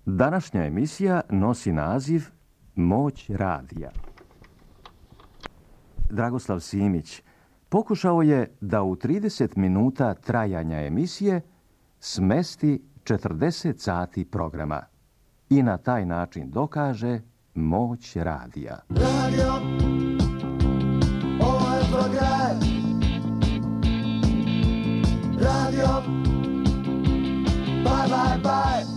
Današnja emisija nosi naziv Moć radija. Dragoslav Simić pokušao je da u 30 minuta trajanja emisije smesti 40 sati programa i na taj način dokaže moć radija. Radio, ovo je tvoj kraj. Radio, bye, bye, bye.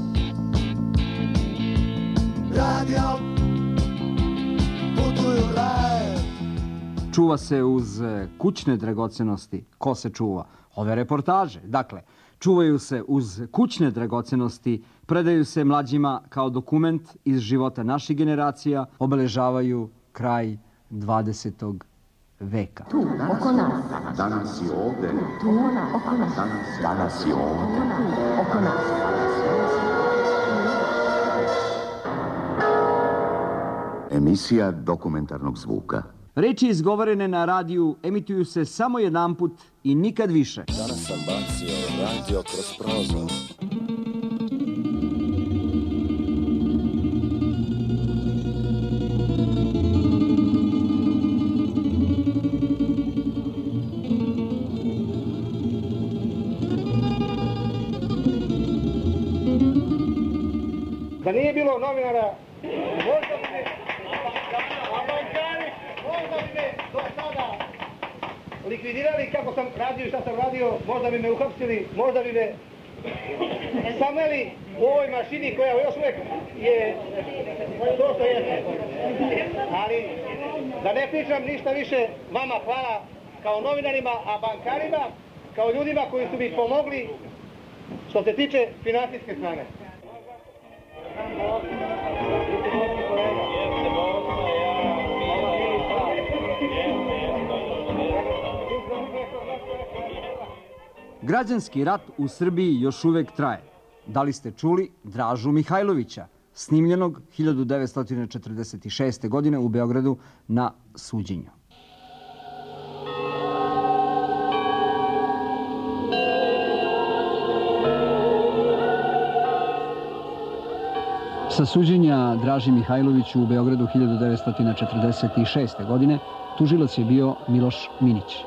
Radio, putuju raj. Čuva se uz kućne dragocenosti. Ko se čuva? Ove reportaže. Dakle, čuvaju se uz kućne dragocenosti, predaju se mlađima kao dokument iz života naših generacija, obeležavaju kraj 20. veka. Tu, oko nas. Danas i ovde. Tu, oko nas. Danas i ovde. Oko nas. Emisija dokumentarnog zvuka. Reči izgovorene na radiju emituju se samo jedanput i nikad više. Danas sam bacio radio kroz prozor. Da nije bilo novinara, možda bi me do sada likvidirali kako sam radio i šta sam radio, možda bi me uhapsili, možda bi me sameli u ovoj mašini koja još uvijek je to što jeste. Ali da ne pričam ništa više, vama hvala kao novinarima, a bankarima kao ljudima koji su mi pomogli što se tiče financijske strane. Građanski rat u Srbiji još uvijek traje. Da li ste čuli Dražu Mihajlovića, snimljenog 1946. godine u Beogradu na suđenju? Sa suđenja Draži Mihajloviću u Beogradu 1946. godine tužilac je bio Miloš Minić.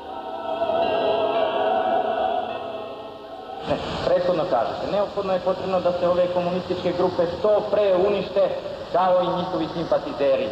Prethodno kažete, neophodno je potrebno da se ove komunističke grupe što pre unište kao i njihovi simpatizeri.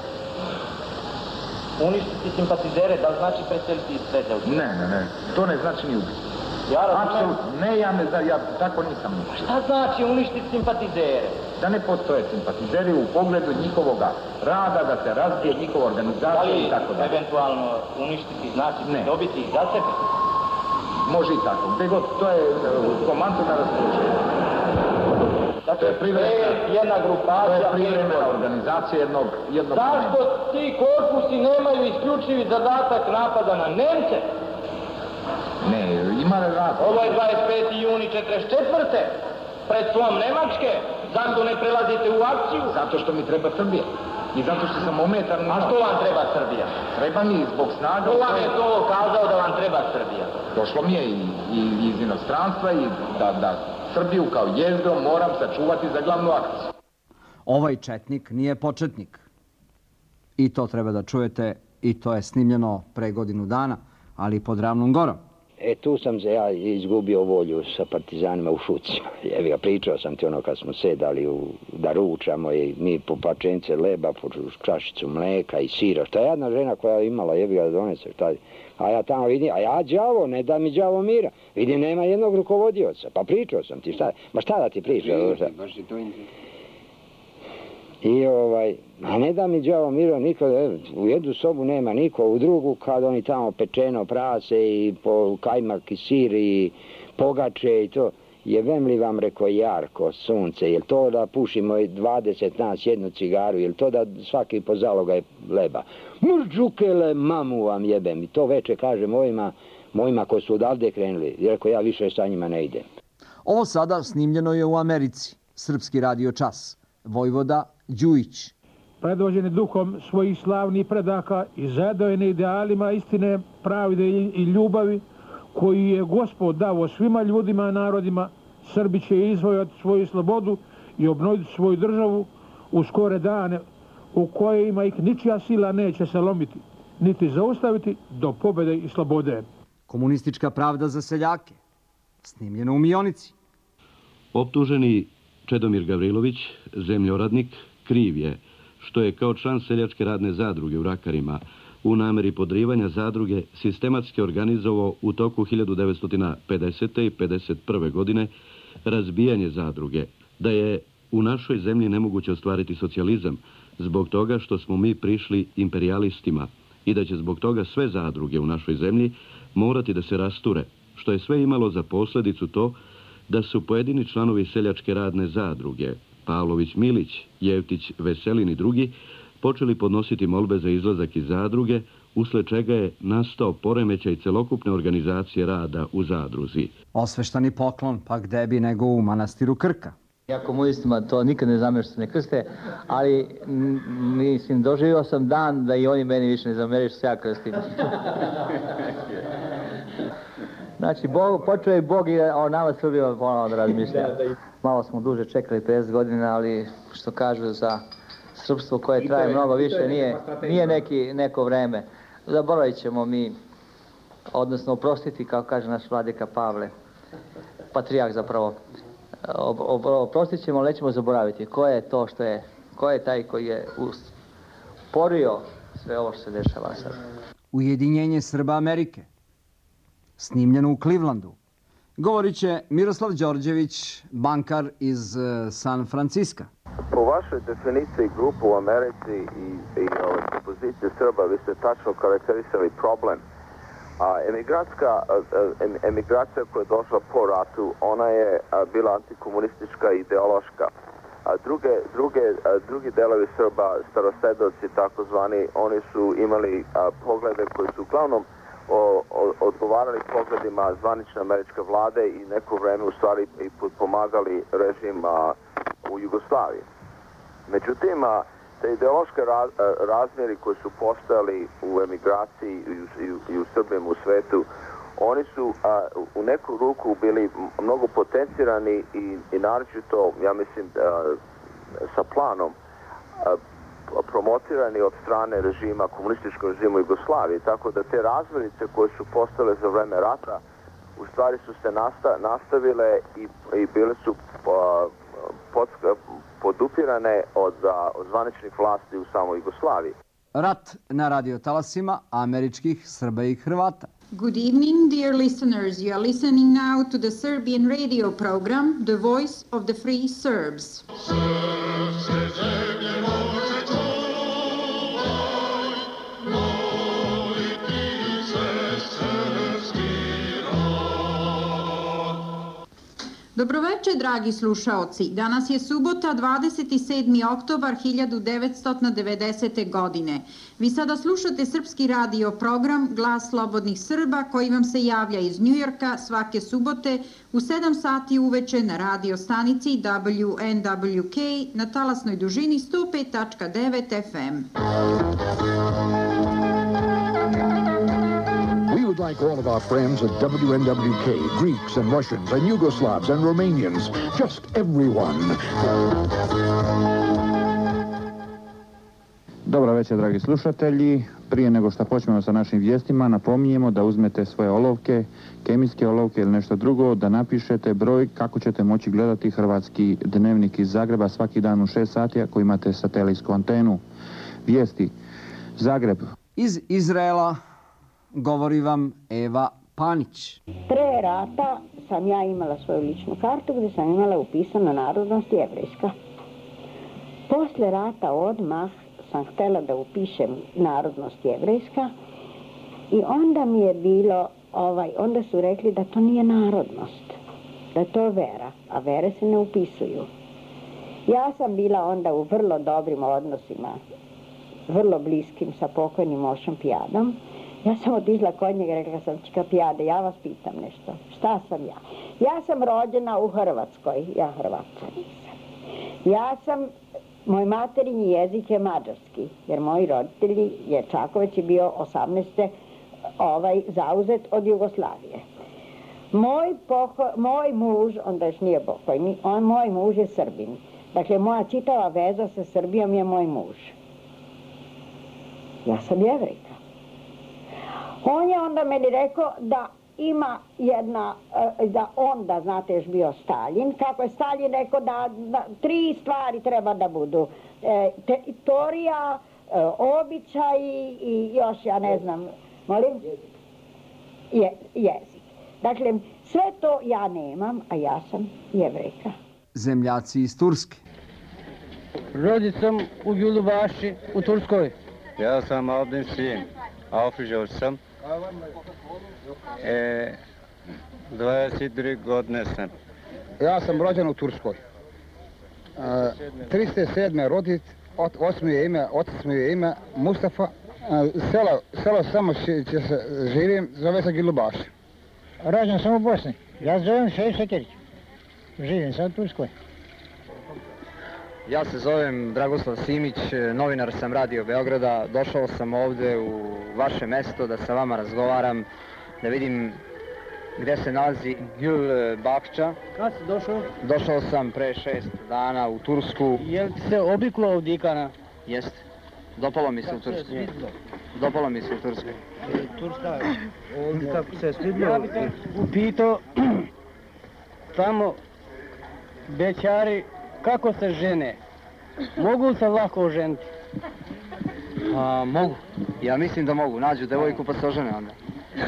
Uništiti simpatizere, da li znači preseliti iz sveta? Ne, to ne znači ni ubiti. Ja razumijem. Apsolutno, ne, ja tako nisam mislio. Šta znači uništiti simpatizere? Da ne postoje simpatizeri u pogledu njihovoga rada, da se razbije njihova organizacija i tako da. Da li eventualno uništiti znači dobiti ih za sebe? Može i tako. To je komando na raspoloženje. Dakle, to je jedna grupacija. To je privremena organizacija jednog... Zašto ti korpusi nemaju isključivi zadatak napada na Nemce? Ne, ima razlog. Ovo je 25. juni 44. Pred slom Nemačke. Zašto ne prelazite u akciju? Zato što mi treba Srbija. I zato što sam ometan... A što vam treba Srbija? Treba mi zbog snaga... Ko vam je to kazao da vam treba Srbija? Došlo mi je i iz inostranstva i da Srbiju kao jezgro moram sačuvati za glavnu akciju. Ovaj četnik nije početnik. I to treba da čujete, i to je snimljeno pre godinu dana, ali pod Ravnom Gorom. Tu sam se ja izgubio volju sa partizanima u Šucima. Pričao sam ti ono kad smo sedali da ručamo i mi po pačence leba, po čašicu mleka i sira. Šta je jedna žena koja je imala da donese šta. A ja tamo vidim, a ja đavo, ne da mi đavo mira. Vidim, nema jednog rukovodioca. Pa pričao sam ti, šta da ti pričao? A ne da mi đavo mira niko, u jednu sobu nema niko, u drugu kad oni tamo pečeno prase i kajmak i sir i pogače i to. Jebem li vam, rekao, jarko, sunce, jel to da pušimo 20 nas jednu cigaru, jel to da svaki po zalogaj leba? Mrđukele, mamu vam jebem. I to veče kažem mojima koji su odavde krenuli, jer rekao, ja više sa njima ne idem. Ovo sada snimljeno je u Americi. Srpski radio čas. Vojvoda Đujić. Predvođeni duhom svojih slavnih predaka i zadojeni idealima istine, pravde i ljubavi, koji je Gospod dao svima ljudima, narodima, Srbi će izvojati svoju slobodu i obnoviti svoju državu u skore dane u kojima ih ničija sila neće se lomiti, niti zaustaviti do pobjede i slobode. Komunistička pravda za seljake. Snimljeno u Mionici. Optuženi Čedomir Gavrilović, zemljoradnik, kriv je što je kao član seljačke radne zadruge u Rakarima u nameri podrivanja zadruge sistematski organizovao u toku 1950. i 1951. godine razbijanje zadruge, da je u našoj zemlji nemoguće ostvariti socijalizam zbog toga što smo mi prišli imperijalistima i da će zbog toga sve zadruge u našoj zemlji morati da se rasture, što je sve imalo za posljedicu to da su pojedini članovi seljačke radne zadruge, Pavlović Milić, Jevtić Veselin i drugi, počeli podnositi molbe za izlazak iz zadruge, usled čega je nastao poremećaj celokupne organizacije rada u zadruzi. Osveštani poklon, pa gde bi nego u manastiru Krka. Ja komunistima to nikad ne zamjerim što se ne krste, ali mislim, doživio sam dan da i oni meni više ne zamjeri što se ja krstim. Znači, počeo je Bog i o nama Srbima ponovno da razmišlja. Malo smo duže čekali 50 godina, ali što kažu za srpstvo koje traje mnogo više, nije neko vreme. Zaboravit ćemo mi, odnosno oprostiti, kako kaže naš vladika Pavle, patrijarh zapravo. Oprostit ćemo, ali nećemo zaboraviti ko je to ko je taj koji je usporio sve ovo što se dešava sad. Ujedinjenje Srba Amerike. Snimljeno u Clevelandu. Govorit će Miroslav Đorđević, bankar iz San Franciska. Po vašoj definiciji grupu u Americi i pozicije Srba, vi ste tačno karakterisali problem. Emigracija koja je došla po ratu, ona je bila antikomunistička i ideološka. Drugi delovi Srba, starosedoci takozvani, oni su imali poglede koji su uglavnom odgovarali pogledima zvanične američke vlade i neko vreme u stvari i pomagali režim u Jugoslaviji. Međutim, te ideološke razmjeri koji su postojali u emigraciji i u Srbima u svetu, oni su u neku ruku bili mnogo potencirani i naročito, ja mislim, sa planom promotirani od strane režima, komunističkog režima Jugoslavije, tako da te razmirice koje su postale za vreme rata u stvari su se nastavile i bile su podupirane od zvaničnih vlasti u samoj Jugoslaviji. Rat na radiotalasima američkih Srba i Hrvata. Good evening, dear listeners. You are listening now to the Serbian radio program, The Voice of the Free Serbs. Dobroveče, dragi slušaoci. Danas je subota, 27. oktobar 1990. godine. Vi sada slušate srpski radio program Glas slobodnih Srba koji vam se javlja iz Njujorka svake subote u 7 sati uveče na radio stanici WNWK na talasnoj dužini 105.9 FM. We would like all of our friends at WNWK, Greeks and Russians and Yugoslavs and Romanians, just everyone. Dobro večer, dragi slušatelji. Prije nego što počnemo sa našim vijestima, napominjemo da uzmete svoje olovke, kemijske olovke ili nešto drugo, da napišete broj kako ćete moći gledati Hrvatski dnevnik iz Zagreba svaki dan u 6 sati ako imate satelitsku antenu. Vijesti. Zagreb. Iz Izraela govori vam Eva Panić. Pre rata sam ja imala svoju ličnu kartu gdje sam imala upisana narodnost jevrejska. Posle rata odmah sam htjela da upišem narodnost jevrejska i onda mi je bilo, onda su rekli da to nije narodnost, da je to vera, a vere se ne upisuju. Ja sam bila onda u vrlo dobrim odnosima, vrlo bliskim sa pokojnim Mošom Pijadom. Ja sam otišla kod njega i rekla sam, čika Pijade, ja vas pitam nešto. Šta sam ja? Ja sam rođena u Hrvatskoj, ja Hrvatska nisam. Ja sam, moj materinji jezik je mađarski, jer moji roditelji, jer Čakovec je bio 18. zauzet od Jugoslavije. Moj muž, onda još nije pokojni, moj muž je Srbin. Dakle, moja čitava veza sa Srbijom je moj muž. Ja sam Jevrejka. On je onda meni rekao da ima jedna, da onda, znate, još bio Staljin, kako je Staljin rekao da 3 stvari treba da budu. Teritorija, običaj i još, ja ne znam, molim? Jezik. Dakle, sve to ja nemam, a ja sam Jevrejka. Zemljaci iz Turske. Rodit sam u Gülübaşı u Turskoj. Ja sam Abdin Sin, Afrižav sam. 22 godine sam. Ja sam rođen u Turskoj. 307. rodit, otac mi je ime Mustafa. Selo samo će se živim, zove se Gülübaşı. Rođen sam u Bosni. Ja zovem Šejf Šekerić. Živim sam u Turskoj. Ja se zovem Dragoslav Simić, novinar sam Radio Beograda. Došao sam ovde u vaše mesto da sa vama razgovaram, da vidim gde se nalazi Gülübaşı. Kad si došao? Došao sam pre 6 dana u Tursku. Jel ti se obliklo od Dikana? Jeste. Dopalo mi se u Turskoj. Dopalo mi se u Turskoj. Turska, ovdje kako se svidlo. Ja bih te upitao, tamo bećari, kako se žene? Mogu se lako oženiti? Mogu. Ja mislim da mogu. Nađu devojku pa se ožene onda.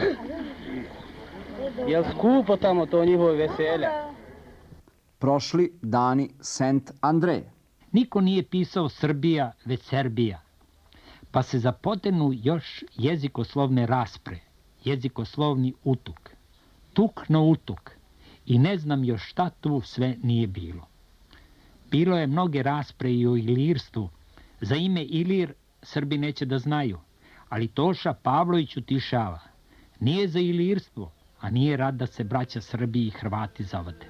Jel skupo tamo to njihovo veselje? Prošli dani Sent Andreje. Niko nije pisao Srbija, već Serbija. Pa se zapotenu još jezikoslovne raspre, jezikoslovni utuk. Tuk na utuk. I ne znam još šta tu sve nije bilo. Bilo je mnoge raspre i o ilirstvu. Za ime Ilir Srbi neće da znaju, ali Toša Pavlović utišava. Nije za ilirstvo, a nije rad da se braća Srbi i Hrvati zavade.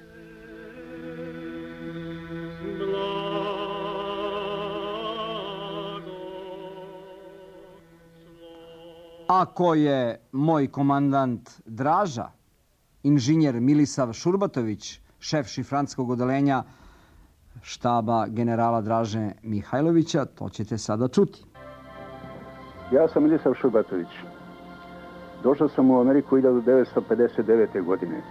Ako je moj komandant Draža, inženjer Milisav Šurbatović, šef šifrantskog odelenja štaba generala Draže Mihajlovića, to ćete sada čuti. Ja sam Milisav Šurbatović. Došao sam u Ameriku 1959. godine.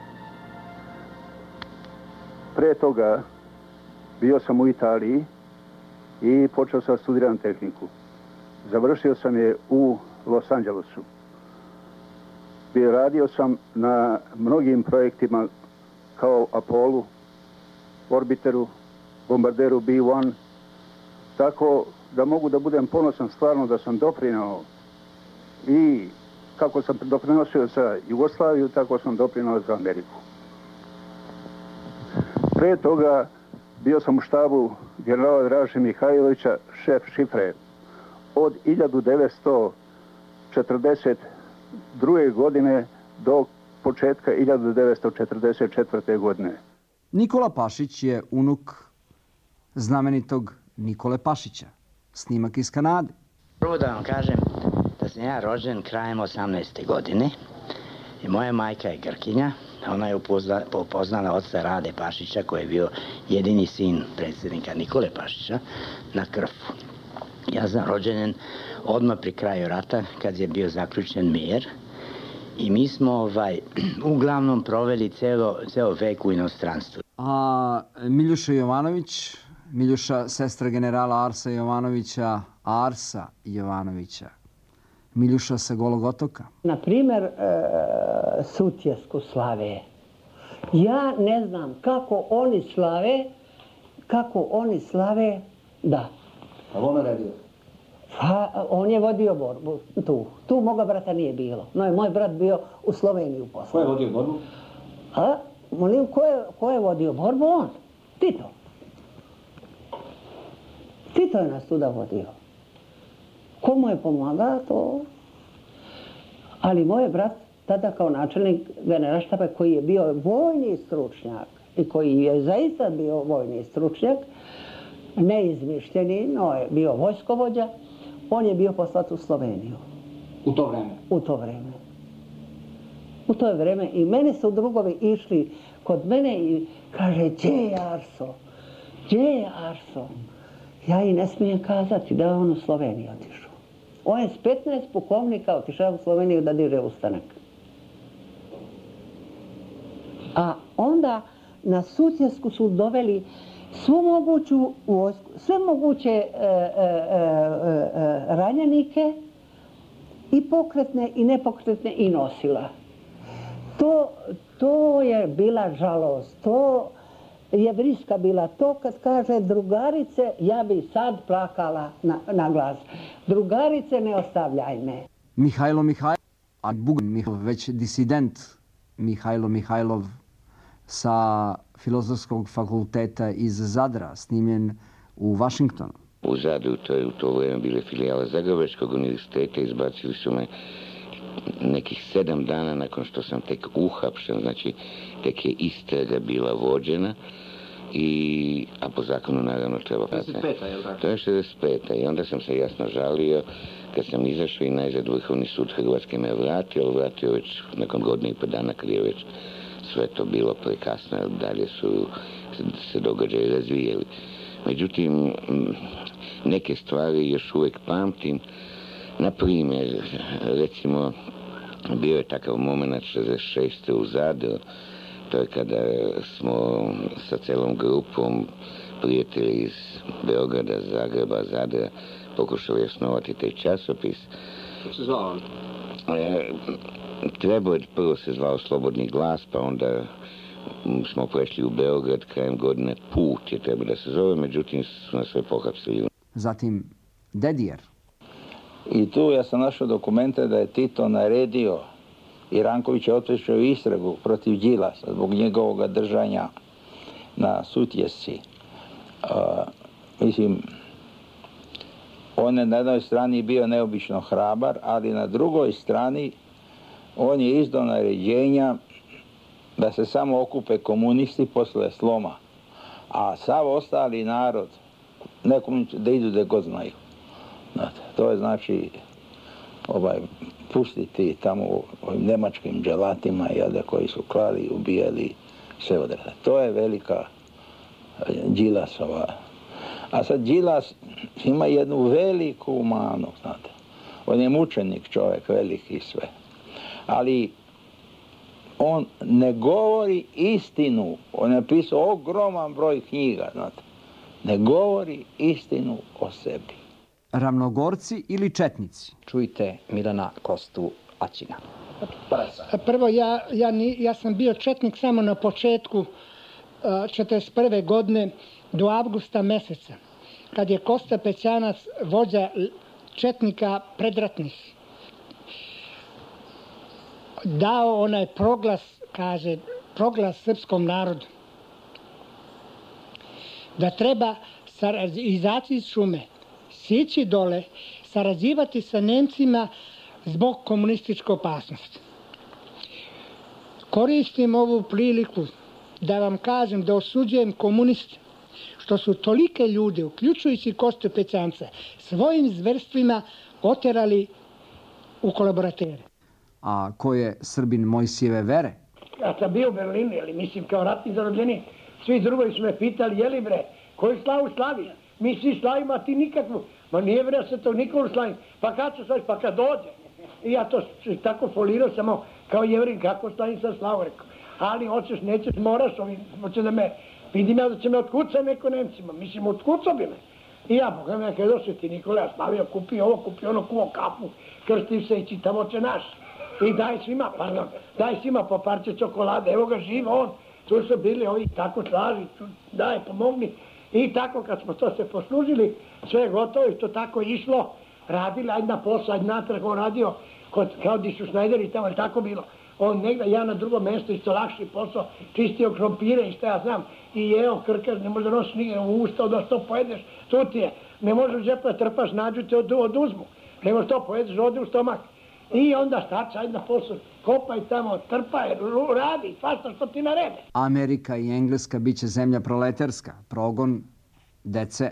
Pre toga bio sam u Italiji i počeo sam studiram tehniku. Završio sam je u Los Angelesu. Radio sam na mnogim projektima kao Apollo, Orbiteru, Bombarderu B-1, tako da mogu da budem ponosan stvarno da sam doprinao i kako sam doprinosio za Jugoslaviju, tako sam doprinao za Ameriku. Pre toga bio sam u štabu generala Draže Mihajlovića, šef šifre od 1942. godine do početka 1944. godine. Nikola Pašić je unuk znamenitog Nikole Pašića. Snimak iz Kanade. Prvo da vam kažem da sam ja rođen krajem 18. godine i moja majka je Grkinja. Ona je upoznala oca Rade Pašića koji je bio jedini sin predsjednika Nikole Pašića na Krfu. Ja sam rođen odmah pri kraju rata kad je bio zaključen mir i mi smo uglavnom proveli ceo vek u inostranstvu. A Miljuša Jovanović, Miljuša sestra generala Arsa Jovanovića, Arsa Jovanovića, Miljuša sa Golog otoka. Na primer, Sutjesku slave. Ja ne znam kako oni slave, da. A on radio? Pa, on je vodio borbu tu. Tu moga brata nije bilo. Moj brat bio u Sloveniji uposlan. Ko je vodio borbu? Molim, ko je vodio borbu? On. Tito. Tito je nas tuda vodio. Ko mu je pomagao, to... Ali moj brat, tada kao načelnik generalštaba, koji je bio vojni stručnjak i koji je zaista bio vojni stručnjak, neizmišljeni, no je bio vojskovođa, on je bio poslat u Sloveniju. U to vreme? U to vreme. U to vreme. I meni su drugovi išli kod mene i kaže, gdje je Arso? Gdje je Arso? Ja i ne smijem kazati da je on u Sloveniji otišao. On je s 15 pukovnika otišao u Sloveniju da diže ustanak. A onda na Sutjesku su doveli svu moguću vojsku, sve moguće ranjenike, i pokretne i nepokretne, i nosila. To je bila žalost, to je vriska bila. To kad kaže drugarice, ja bi sad plakala na glas. Drugarice, ne ostavljaj me. Mihajlo Mihajlov, a već disident Mihajlo Mihajlov sa Filozofskog fakulteta iz Zadra, snimljen u Vašingtonu. U Zadru, to je u to vrijeme bile filijala Zagrebačkog univerziteta, izbacili su me nekih 7 dana nakon što sam tek uhapšen, znači tek je istraga bila vođena, a po zakonu naravno treba... 65. je li tako? To je 65. I onda sam se jasno žalio kad sam izašao i najzad Vrhovni sud Hrvatske me vratio već nakon godine i po dana kad je već sve to bilo prekasno, jer dalje su se događaji razvijeli. Međutim, neke stvari još uvijek pamtim. Na primjer, recimo, bio je takav moment 66. u Zadru, to je kada smo sa celom grupom prijatelji iz Beograda, Zagreba, Zadra pokušali osnovati taj časopis. Kako se zvao on? Prvo se zvao Slobodni glas, pa onda smo prešli u Beograd krajem godine. Put je trebao da se zove, međutim su nas sve pohapsili. Zatim Dedijer. I tu ja sam našao dokumente da je Tito naredio i Ranković je otvršio istragu protiv Đilasa zbog njegovog držanja na Sutjesci. Mislim, on je na jednoj strani bio neobično hrabar, ali na drugoj strani on je izdao naređenja da se samo okupe komunisti posle sloma, a sav ostali narod nekom da idu da god znaju. Znate, to je znači pustiti tamo ovim nemačkim dželatima koji su klali, ubijali, sve odrade. To je velika Đilasova. A sad Đilas ima jednu veliku manu, znate. On je mučenik čovjek, veliki i sve. Ali on ne govori istinu. On je napisao ogroman broj knjiga, znate. Ne govori istinu o sebi. Ravnogorci ili četnici? Čujte Milana Kostu Aćina. Prvo, ja sam bio četnik samo na početku 1941. godine do avgusta meseca, kad je Kosta Pećanac, vođa četnika predratnih, dao onaj proglas, kaže, proglas srpskom narodu, da treba izaći iz šume, sići dole, sarađivati sa Nemcima zbog komunističke opasnosti. Koristim ovu priliku da vam kažem da osuđujem komuniste što su tolike ljude, uključujući Kostu Pećanca, svojim zverstvima oterali u kolaboratere. A ko je Srbin Mojsijeve vere? Ja sam bio u Berlinu, mislim kao ratni zarobljenik. Svi drugovi su me pitali, jeli bre, koju slavu slavi? Mi svi slavimo, a ti nikakvu. Ma nije bre, se to nikolu slavim. Pa kad ću slaviti? Pa kad dođe. I ja to tako folirao samo kao Jevrin, kako slavim sa slavu, rekao. Ali hoćeš, nećeš, moraš, hoće da me, vidim ja da će me otkuca neko Nemcima. Mislim, otkucao bi me. I ja, Boga me, kada došli ti Nikola, ja slavio, kupi ovo, kupi ono, kuo kapu, krstim se i čitam oče naš. I daj svima po parče čokolade, evo ga živ on, tu su bili ovi tako slaži, daj pomogni. I tako kad smo to se poslužili, sve je gotovo i to tako išlo, radili, ajde na posao, ajde natrag, on radio, kao di su Šnajderi i tamo, je tako bilo. On negdje, ja na drugom mjestu, isto lakši posao, čistio krompire i šta ja znam, i jeo krkaš, ne može da nosiš nigdje u usta, da što pojedeš, tu ti je, ne možeš u džepa trpaš, nađu te oduzmu, ne možeš to pojedeš, ode u stomak. I onda šta, ajde na posao, kopaj tamo, trpaj, radi, svašta što ti narede. Amerika i Engleska bit će zemlja proletarska, progon dece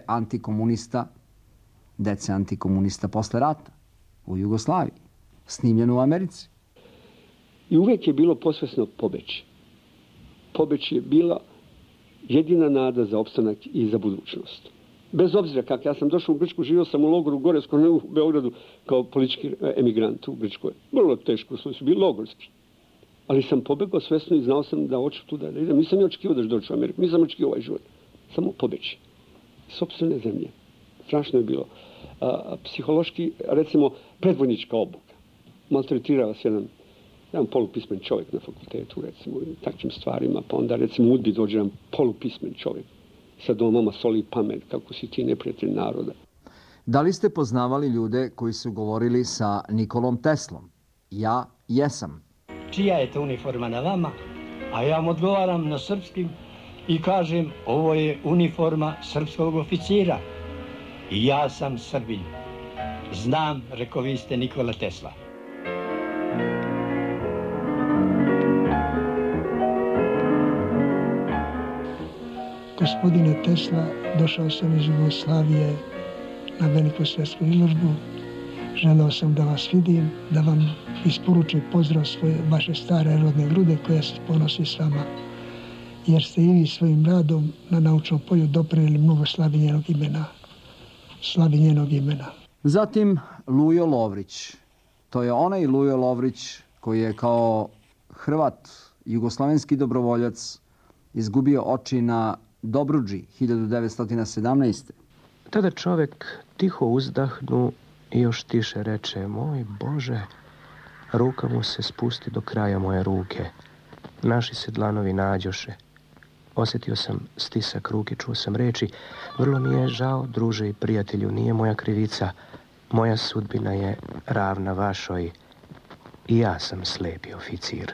antikomunista posle rata u Jugoslaviji, snimljeno u Americi. I uvijek je bilo posvesno pobeći. Pobeć je bila jedina nada za opstanak i za budućnost. Bez obzira kako, ja sam došao u Grčku, živio sam u logoru gore, skoro ne u Beogradu, kao politički emigrant u Grčkoj. Vrlo teško, su bili logorski. Ali sam pobegao svesno i znao sam da hoću tu da idem. Nisam ja očekivao da ću doći u Ameriku, nisam očekivao ovaj život. Samo pobeći. Sopstvene zemlje. Strašno je bilo. Psihološki, recimo, predvojnička obuka. Maltretirao vas jedan polupismen čovjek na fakultetu, recimo, i takvim stvarima. Pa onda, recimo, u UDBI dođe jedan polupismen čovjek sa domama soli pamet, kako si ti neprijatelj naroda. Da li ste poznavali ljude koji su govorili sa Nikolom Teslom? Ja jesam. Čija je to uniforma na vama? A ja vam odgovaram na srpskim i kažem, ovo je uniforma srpskog oficira. I ja sam Srbin. Znam, rekao vi ste Nikola Tesla. Gospodine Tesla, došao sam iz Jugoslavije na veliku svjetsku izložbu. Želeo sam da vas vidim, da vam isporučim pozdrav svoje vaše stare rodne grude koja se ponosi s vama. Jer ste i vi svojim radom na naučnom polju doprinijeli mnogo slavi njenog imena. Zatim Lujo Lovrić. To je onaj Lujo Lovrić koji je kao Hrvat, jugoslavenski dobrovoljac, izgubio oči na Dobruđi 1917. Tada čovjek tiho uzdahnu i još tiše reče, moj Bože, ruka mu se spusti do kraja moje ruke. Naši se dlanovi nađoše. Osjetio sam stisak ruke, čuo sam reči, vrlo mi je žao, druže i prijatelju, nije moja krivica. Moja sudbina je ravna vašoj i ja sam slepi oficir.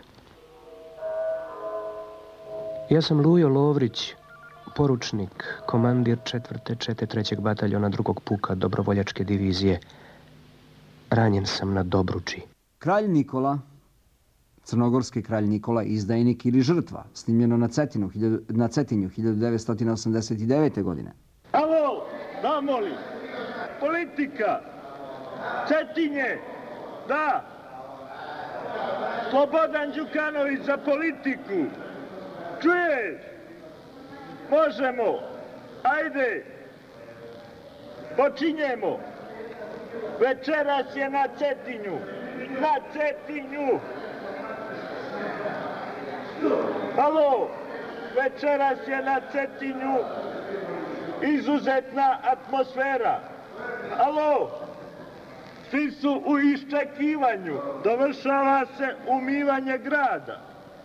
Ja sam Lujo Lovrić, poručnik, komandir 4. čete 3. bataljona 2. puka dobrovoljačke divizije. Ranjen sam na Dobruči. Kralj Nikola, crnogorski kralj Nikola, izdajnik ili žrtva, snimljeno na Cetinju 1989. godine. Alo, damo li? Politika, Cetinje, da. Slobodan Đukanović za politiku. Čuješ? Možemo. Ajde. Počinjemo. Večeras je na Cetinju. Na Cetinju. Alo. Večeras je na Cetinju. Izuzetna atmosfera. Alo. Svi su u iščekivanju. Dovršava se umivanje grada.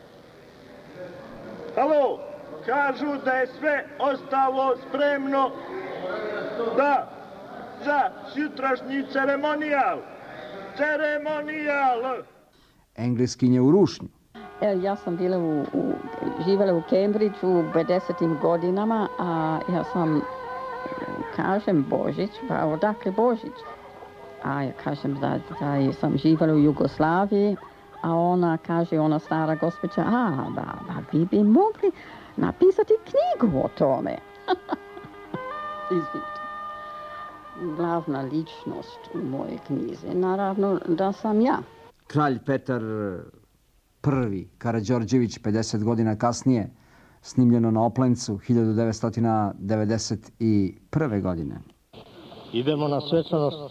Alo, kažu da je sve ostalo spremno za sutrašnji ceremonijal. Ceremonijal! Engleskinje u rušnju. Ja sam bila živjela u Cambridgeu u 50. godinama, a ja sam, kažem Božić, pa odakle Božić? A ja kažem da sam živjela u Jugoslaviji, a ona kaže, ona stara gospođa, da vi bi mogli napisati knjigu o tome. Izvite. Glavna ličnost u moje knjize, naravno da sam ja. Kralj Petar I. Karađorđević 50 godina kasnije, snimljeno na Oplencu 1991. godine. Idemo na svečanost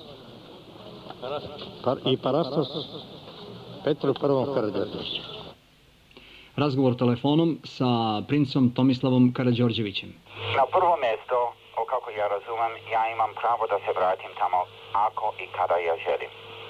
i parastos Petru I. Karađorđeviću. Razgovor telefonom sa princom Tomislavom Karađorđevićem. Na prvo mjesto, kako ja razumem, ja imam pravo da se vratim tamo ako i kada ja želim.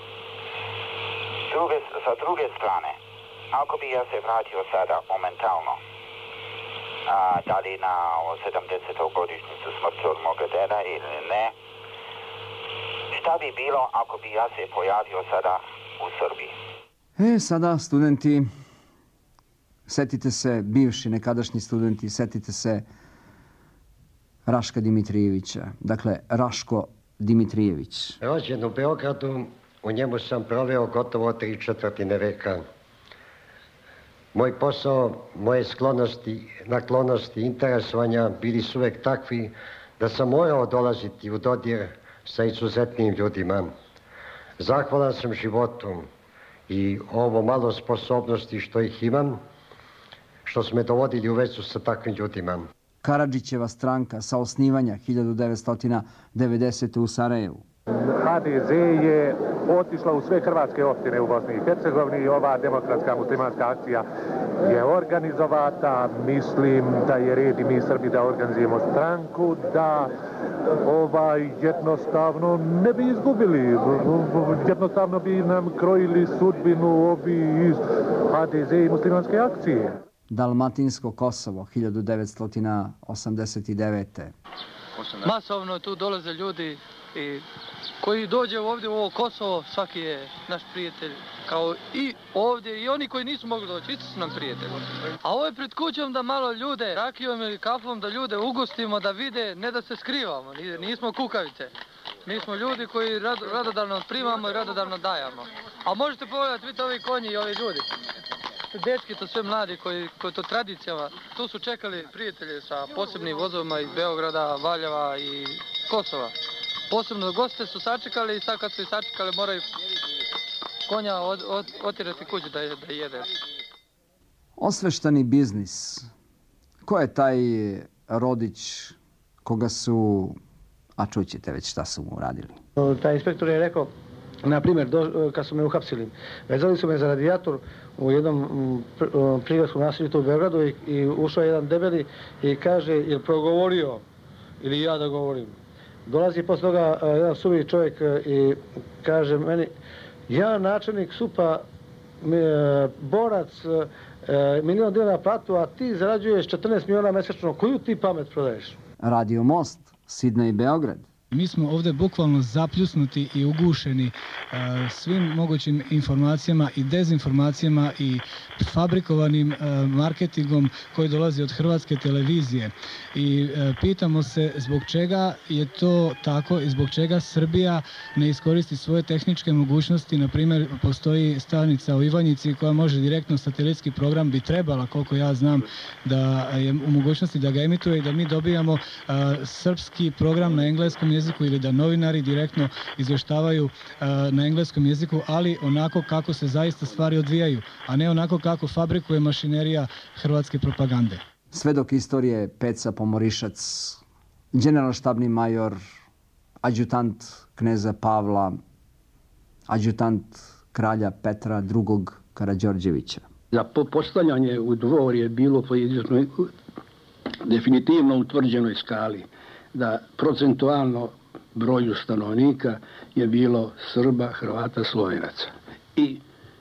Sa druge strane, ako bi ja se vratio sada momentalno, da li na 70. godišnjicu smrti od moga deda ili ne, šta bi bilo ako bi ja se pojavio sada u Srbiji? Sada studenti, setite se, bivši nekadašnji studenti, setite se Raška Dimitrijevića. Dakle, Raško Dimitrijević. Rođen u Beogradu, u njemu sam proveo gotovo 3/4 veka. Moj posao, moje sklonosti, naklonosti, interesovanja bili su uvek takvi da sam morao dolaziti u dodir sa izuzetnim ljudima. Zahvalan sam životu i ovo malo sposobnosti što ih imam, što su me dovodili u vezu sa takvim ljudima. Karadžićeva stranka sa osnivanja 1990. u Sarajevu. HDZ je otišla u sve hrvatske opštine u Bosni i Hercegovini i ova demokratska muslimanska akcija je organizovata. Mislim da je red i mi Srbi da organizujemo stranku, da jednostavno ne bi izgubili. Jednostavno bi nam krojili sudbinu ovi iz HDZ i muslimanske akcije. Dalmatinsko Kosovo 1989. Masovno tu dolaze ljudi i koji dođe ovdje u ovo Kosovo, svaki je naš prijatelj, kao i ovdje, i oni koji nisu mogli doći, isto su nam prijatelji. A ovo je pred kućom da malo ljude, rakijom ili kafom, da ljude ugostimo, da vide, ne da se skrivamo, nismo kukavice. Mi smo ljudi koji radodarno primamo i radodarno dajamo. A možete pogledati, vidite ovi konji i ovi ljudi. Dečki, to sve mladi koji to tradicijama, tu su čekali prijatelje sa posebnim vozovima iz Beograda, Valjeva i Kosova. Posebno goste su sačekali i sad kad su ih sačekali moraju konja otirati kući da jede. Osveštani biznis. Ko je taj rodić koga su, a čućete već šta su mu radili? Taj inspektor je rekao, na primjer, kad su me uhapsili, vezali su me za radijator u jednom prigradskom naselju u Beogradu i ušao jedan debeli i kaže, je progovorio ili ja da govorim. Dolazi posle toga jedan suvi čovjek i kaže meni, ja načelnik SUP-a, borac, $1.000.000 platu, a ti zarađuješ 14 miliona mesečno, koju ti pamet prodaješ? Radio Most, Sidney i Beograd. Mi smo ovdje bukvalno zapljusnuti i ugušeni svim mogućim informacijama i dezinformacijama i fabrikovanim marketingom koji dolazi od Hrvatske televizije. I pitamo se zbog čega je to tako i zbog čega Srbija ne iskoristi svoje tehničke mogućnosti. Na primjer, postoji stanica u Ivanjici koja može direktno, satelitski program bi trebala, koliko ja znam, da je u mogućnosti da ga emituje i da mi dobijamo srpski program na engleskom jeziku ili da novinari direktno izvještavaju na engleskom jeziku, ali onako kako se zaista stvari odvijaju, a ne onako kako fabrikuje mašinerija hrvatske propagande. Svedok istorije Peca Pomorišac, generalštabni major, adjutant kneza Pavla, adjutant kralja Petra II. Karađorđevića. Za postavljanje u dvor je bilo po definitivno utvrđenoj skali da procentualno broju stanovnika je bilo Srba, Hrvata, Slovenaca. I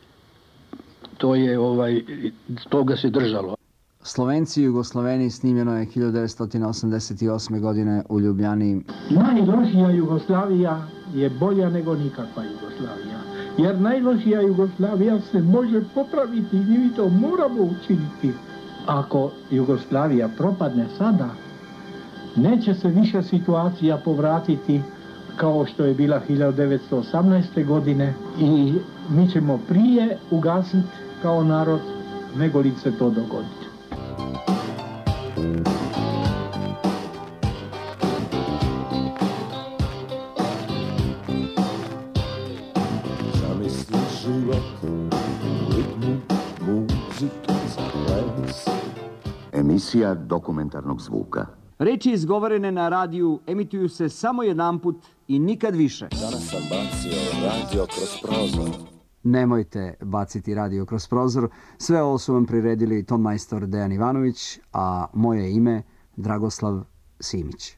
to je toga se držalo. Slovenci i Jugosloveni snimljeno je 1988. godine u Ljubljani. Najlošija Jugoslavija je bolja nego nikakva Jugoslavija. Jer najlošija Jugoslavija se može popraviti i mi to moramo učiniti. Ako Jugoslavija propadne sada, neće se više situacija povratiti kao što je bila 1918. godine i mi ćemo prije ugasiti kao narod nego li se to dogoditi. Zamisli život u ritmu muzike za ples. Emisija dokumentarnog zvuka. Reči izgovorene na radiju emituju se samo jedanput i nikad više. Danas sam bacio radio kroz prozor. Nemojte baciti radio kroz prozor. Sve ovo su vam priredili ton majstor Dejan Ivanović, a moje ime Dragoslav Simić.